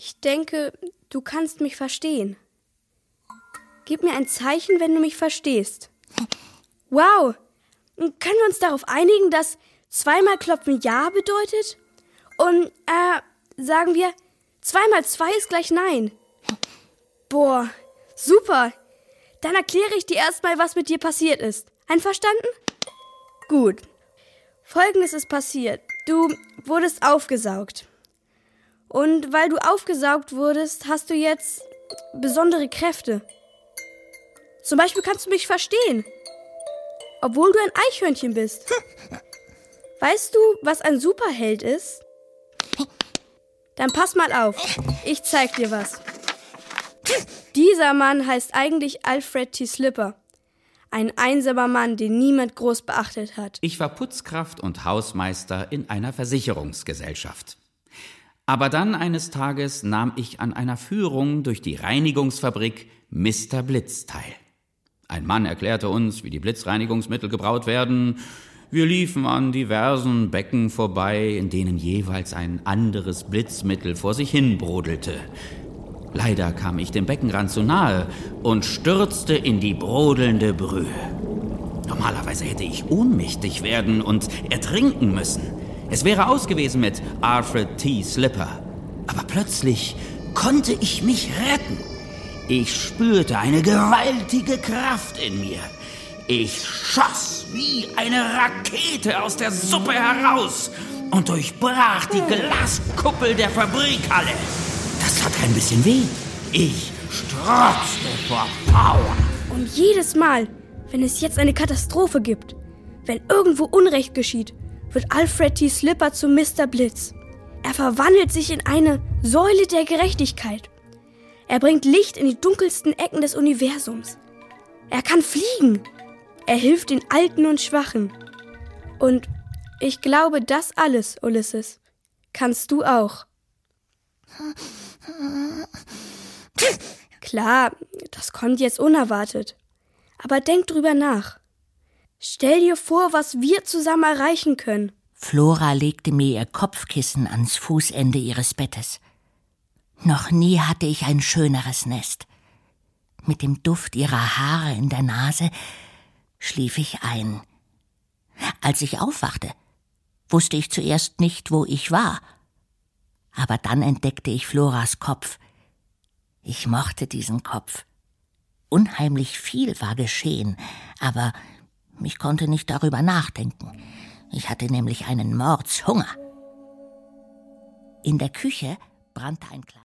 Ich denke, du kannst mich verstehen. Gib mir ein Zeichen, wenn du mich verstehst. Wow! Können wir uns darauf einigen, dass zweimal klopfen Ja bedeutet? Und, sagen wir, 2 mal 2 ist gleich Nein. Boah, super. Dann erkläre ich dir erstmal, was mit dir passiert ist. Einverstanden? Gut. Folgendes ist passiert. Du wurdest aufgesaugt. Und weil du aufgesaugt wurdest, hast du jetzt besondere Kräfte. Zum Beispiel kannst du mich verstehen, obwohl du ein Eichhörnchen bist. Weißt du, was ein Superheld ist? Dann pass mal auf, ich zeig dir was. Dieser Mann heißt eigentlich Alfred T. Slipper. Ein einsamer Mann, den niemand groß beachtet hat. Ich war Putzkraft und Hausmeister in einer Versicherungsgesellschaft. Aber dann eines Tages nahm ich an einer Führung durch die Reinigungsfabrik Mr. Blitz teil. Ein Mann erklärte uns, wie die Blitzreinigungsmittel gebraut werden. Wir liefen an diversen Becken vorbei, in denen jeweils ein anderes Blitzmittel vor sich hin brodelte. Leider kam ich dem Beckenrand zu nahe und stürzte in die brodelnde Brühe. Normalerweise hätte ich ohnmächtig werden und ertrinken müssen. Es wäre aus gewesen mit Alfred T. Slipper. Aber plötzlich konnte ich mich retten. Ich spürte eine gewaltige Kraft in mir. Ich schoss wie eine Rakete aus der Suppe heraus und durchbrach die Glaskuppel der Fabrikhalle. Das tat ein bisschen weh. Ich strotzte vor Power. Und jedes Mal, wenn es jetzt eine Katastrophe gibt, wenn irgendwo Unrecht geschieht, wird Alfred T. Slipper zu Mr. Blitz. Er verwandelt sich in eine Säule der Gerechtigkeit. Er bringt Licht in die dunkelsten Ecken des Universums. Er kann fliegen. Er hilft den Alten und Schwachen. Und ich glaube, das alles, Ulysses, kannst du auch. Klar, das kommt jetzt unerwartet. Aber denk drüber nach. Stell dir vor, was wir zusammen erreichen können. Flora legte mir ihr Kopfkissen ans Fußende ihres Bettes. Noch nie hatte ich ein schöneres Nest. Mit dem Duft ihrer Haare in der Nase schlief ich ein. Als ich aufwachte, wusste ich zuerst nicht, wo ich war. Aber dann entdeckte ich Floras Kopf. Ich mochte diesen Kopf. Unheimlich viel war geschehen, aber ich konnte nicht darüber nachdenken. Ich hatte nämlich einen Mordshunger. In der Küche brannte ein kleines